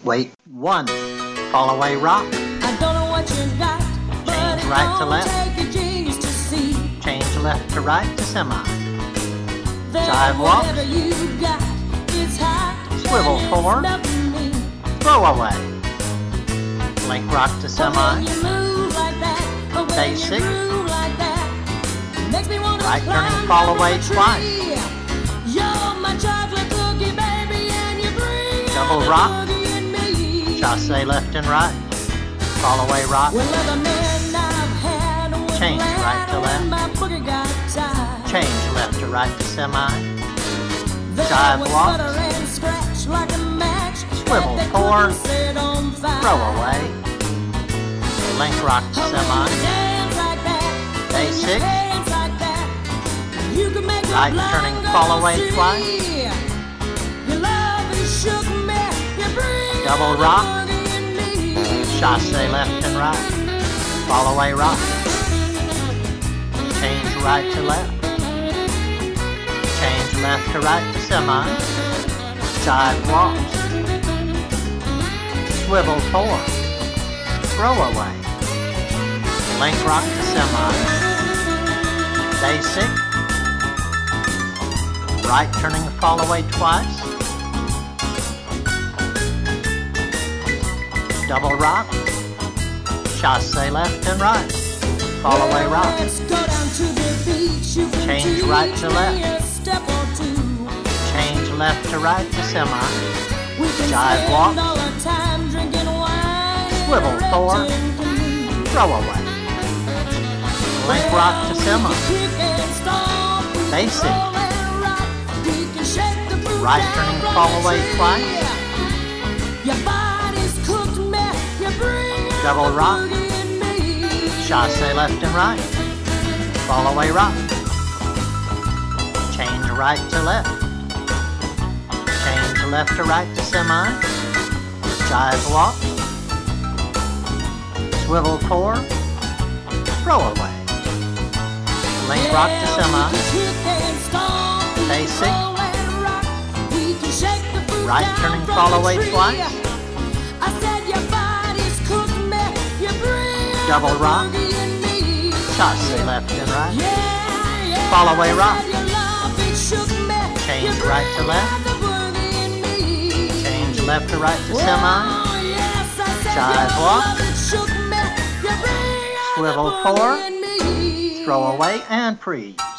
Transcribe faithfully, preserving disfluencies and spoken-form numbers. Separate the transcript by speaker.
Speaker 1: Wait one, fall away rock,
Speaker 2: I don't know what you got,
Speaker 1: change right to left,
Speaker 2: take a genius to see
Speaker 1: change left to right to semi,
Speaker 2: that
Speaker 1: dive walk,
Speaker 2: whatever you got is hot,
Speaker 1: swivel
Speaker 2: and
Speaker 1: four,
Speaker 2: it's nothing me.
Speaker 1: throw away, link rock to
Speaker 2: But
Speaker 1: semi,
Speaker 2: when you move like that, but when
Speaker 1: basic,
Speaker 2: you groove like that, makes me wanna
Speaker 1: right
Speaker 2: climb
Speaker 1: turning fall
Speaker 2: up
Speaker 1: away
Speaker 2: a tree.
Speaker 1: twice,
Speaker 2: You're my chocolate cookie, baby, and you bring
Speaker 1: double
Speaker 2: out the
Speaker 1: rock,
Speaker 2: boogie in me.
Speaker 1: chasse left and right, fall away rock,
Speaker 2: Well, other men I've had would
Speaker 1: change
Speaker 2: laugh
Speaker 1: right to
Speaker 2: when
Speaker 1: left,
Speaker 2: my boogie got tied.
Speaker 1: change left to right to semi,
Speaker 2: There
Speaker 1: dive
Speaker 2: was
Speaker 1: walk,
Speaker 2: sputter and scratch like a match
Speaker 1: swivel
Speaker 2: that they
Speaker 1: four,
Speaker 2: couldn't set on fire.
Speaker 1: throw away, link rock to
Speaker 2: Oh, when
Speaker 1: semi,
Speaker 2: you dance like that, when you
Speaker 1: basic,
Speaker 2: dance like that, you can make a
Speaker 1: right
Speaker 2: blind
Speaker 1: turning
Speaker 2: girl
Speaker 1: fall away
Speaker 2: see.
Speaker 1: twice,
Speaker 2: Your love has shook me, you bring
Speaker 1: double
Speaker 2: out the
Speaker 1: rock,
Speaker 2: boogie in me.
Speaker 1: chasse left and right, fall away rock, change right to left, change left to right to semi, dive walks, swivel four, throw away, link rock to semi, basic, right turning fall away twice, double rock, chasse left and right, fall away rock,
Speaker 2: Let's go down to the beach. You can
Speaker 1: change
Speaker 2: teach
Speaker 1: right to
Speaker 2: me
Speaker 1: left,
Speaker 2: a step or two.
Speaker 1: change left to right to semi,
Speaker 2: We can
Speaker 1: dive
Speaker 2: spend
Speaker 1: walk,
Speaker 2: all our time drinking wine in
Speaker 1: swivel
Speaker 2: a
Speaker 1: four,
Speaker 2: rafting canoe.
Speaker 1: throw away, link rock to
Speaker 2: Well, we
Speaker 1: semi,
Speaker 2: can kick and stomp, we can
Speaker 1: basic,
Speaker 2: roll and rock, we can shake the fruit
Speaker 1: right
Speaker 2: down
Speaker 1: turning
Speaker 2: from
Speaker 1: fall
Speaker 2: the
Speaker 1: away
Speaker 2: tree.
Speaker 1: twice,
Speaker 2: Your body's cooked me, you bring out
Speaker 1: double
Speaker 2: the
Speaker 1: rock,
Speaker 2: boogie in me.
Speaker 1: chasse left and right, fall away rock, change right to left, change left to right to semi, dive walk, swivel four, throw away, link rock to semi, basic, right turning fall away twice, double rock, chasse left and right, fall away rock, change right to left, change left to right to semi, dive walk, swivel four, throw away and freeze.